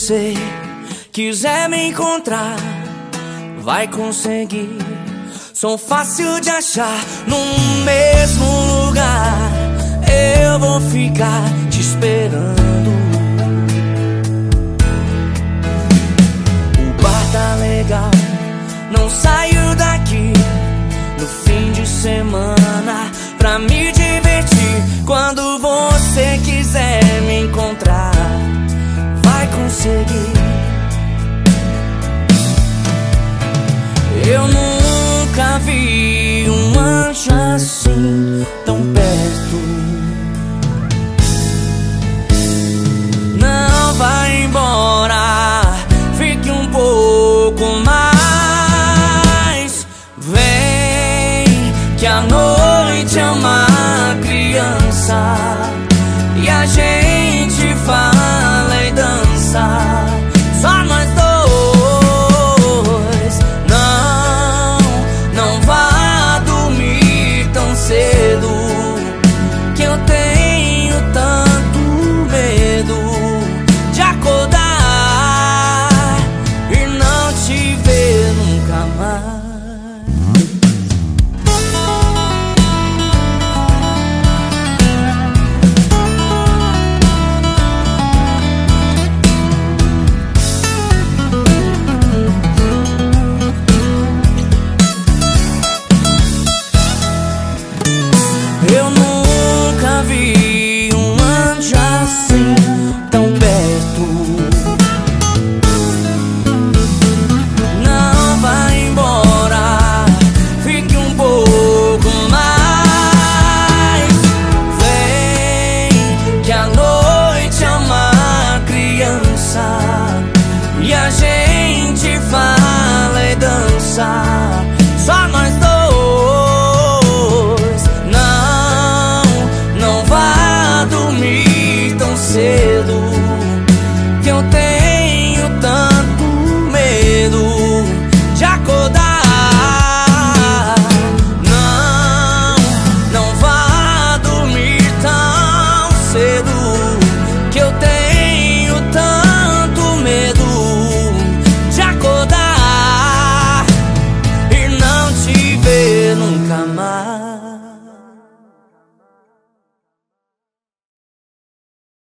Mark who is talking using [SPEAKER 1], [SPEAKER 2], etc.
[SPEAKER 1] você quiser me encontrar, vai conseguir. Sou fácil de achar no mesmo lugar. Eu vou ficar te esperando. O bar tá legal, não saio daqui no fim de semana pra me divertir. Quando você quiser me encontrar, vai conseguir. Eu nunca vi um anjo assim tão perto. Não vai embora, fique um pouco mais. Vem que a noite é uma criança e a gente fala e dança. Só nós dois. Não vá dormir tão cedo, que eu tenho tanto medo de acordar e não te ver nunca mais. Eu nunca vi um anjo assim tão perto. Não vai embora, fique um pouco mais. Vem que a noite é uma criança e a gente fala e dança. Só nós dois. Não vá dormir tão cedo, que eu tenho